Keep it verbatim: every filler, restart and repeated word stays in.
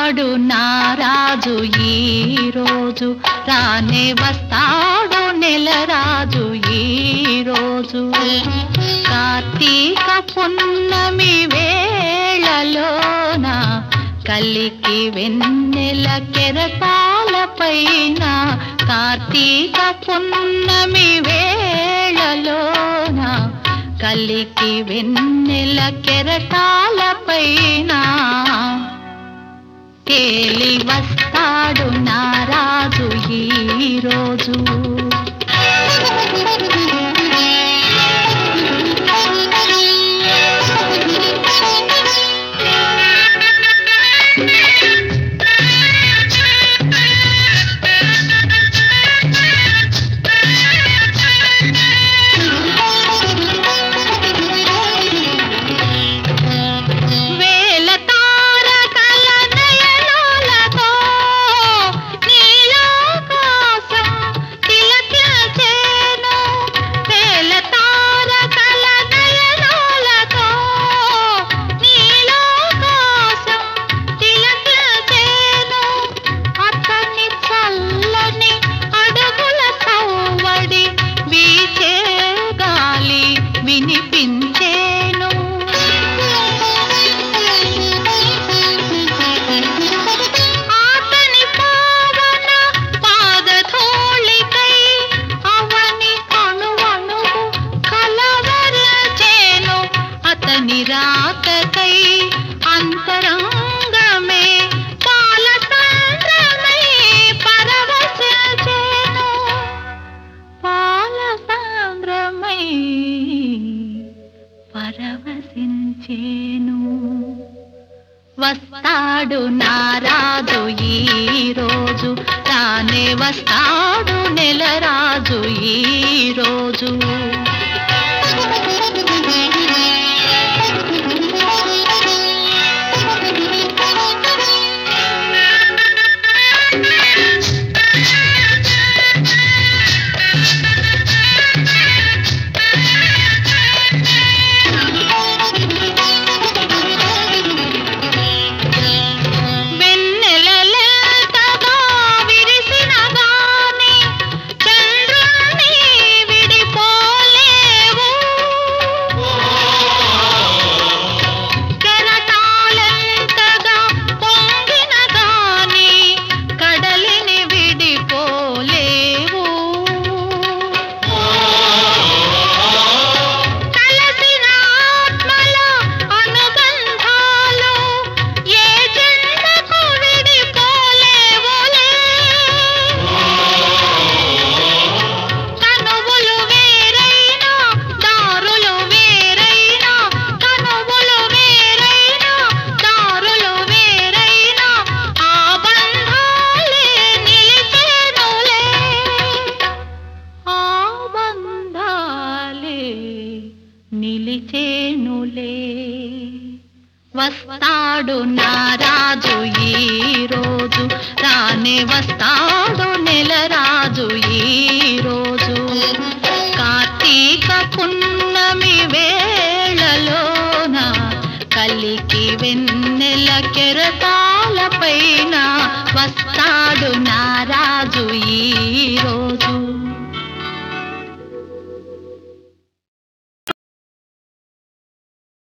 వస్తాడు నారాజు ఈ రోజు, రానే వస్తాడు నెలరాజు ఈ రోజు. కార్తీక పున్నమి వేళలోన కలికి వెన్నెల కెరటాల పైన, కార్తీక పున్నమి వేళలోన కలికి వెన్నెల కెరటాల పైన తేలి వస్తాడు నారాజు ఈ రోజు. నిరాకై అంతరంగమే పాల సంద్రమై పరవశించెను, పాల సంద్రమై పరవశించెను. వస్తాడు నారాజు ఈ రోజు, రానే వస్తాడు నెలరాజు ఈ రోజు. నిలిచేనులే. వస్తాడు నారాజు ఈ రోజు, రానే వస్తాడు నెలరాజు ఈ రోజు. కార్తీక పున్నమి వేళలోన కలికి వెన్నెల కెరటాల పైన వస్తాడు నారాజు